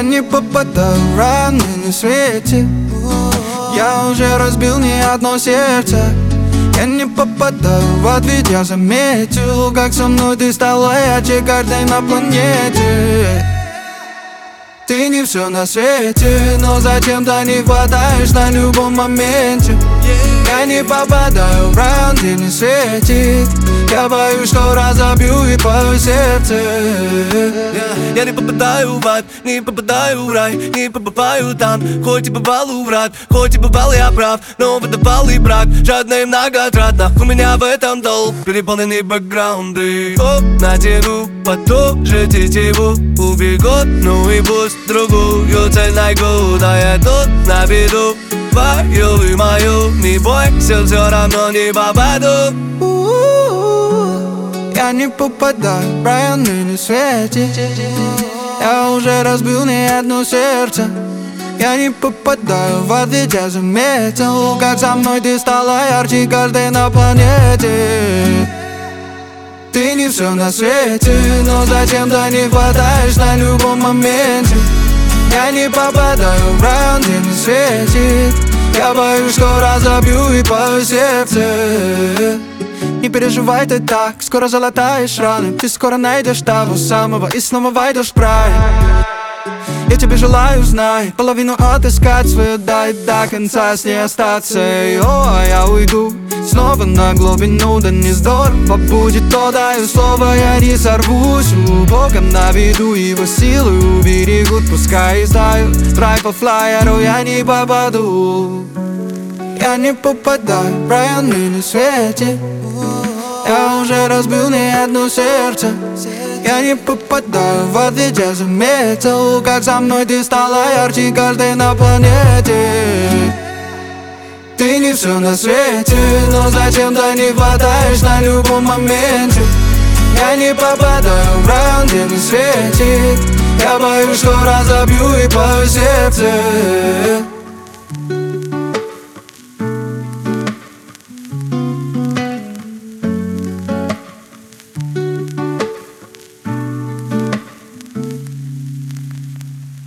Я не попадаю в раны на свете. Я уже разбил не одно сердце. Я не попадаю в ответ, я заметил, как со мной ты стала ярче каждой на планете. Ты не все на свете, но зачем-то не хватаешь на любом моменте. Я не попадаю в ран, где не светит. Я боюсь, что разобью и твое сердце. Я не попадаю в ад, не попадаю в рай, не побываю там. Хоть и бывал у врат, хоть и бывал я прав, но выдавал и брак, жадно и многократно. У меня в этом долг, переполненный бэкграунды. Оп, надену потом же тетиву, убегут, ну и пусть другую цель найду. Да я тут на виду, твою и мою, не бойся, все равно не попаду. Я не попадаю в районы на свете. Я уже разбил не одно сердце. Я не попадаю в ответ, я заметил, как со мной ты стала ярче каждой на планете. Ты не все на свете, но зачем-то не хватаешь на любом моменте. Я не попадаю в район, где не светит. Я боюсь, что разобью и твое сердце. Не переживай ты так, скоро залатаешь раны. Ты скоро найдешь того самого и снова войдешь в прайм. Я тебе желаю, знай, половину отыскать свою, дай до конца с ней остаться. А я уйду снова на глубину, да не здорово будет, то даю слово, я не сорвусь. У Бога на виду, его силы уберегут, пускай издают драйв по флайеру, я не попаду. Я не попадаю в районы на свете. Я уже разбил не одно сердце. Я не попадаю в ответ, я заметил, как со мной ты стала ярче каждой на планете. Ты не все на свете, но зачем-то не хватаешь на любом моменте. Я не попадаю в район, где не светит. Я боюсь, что разобью и твое сердце.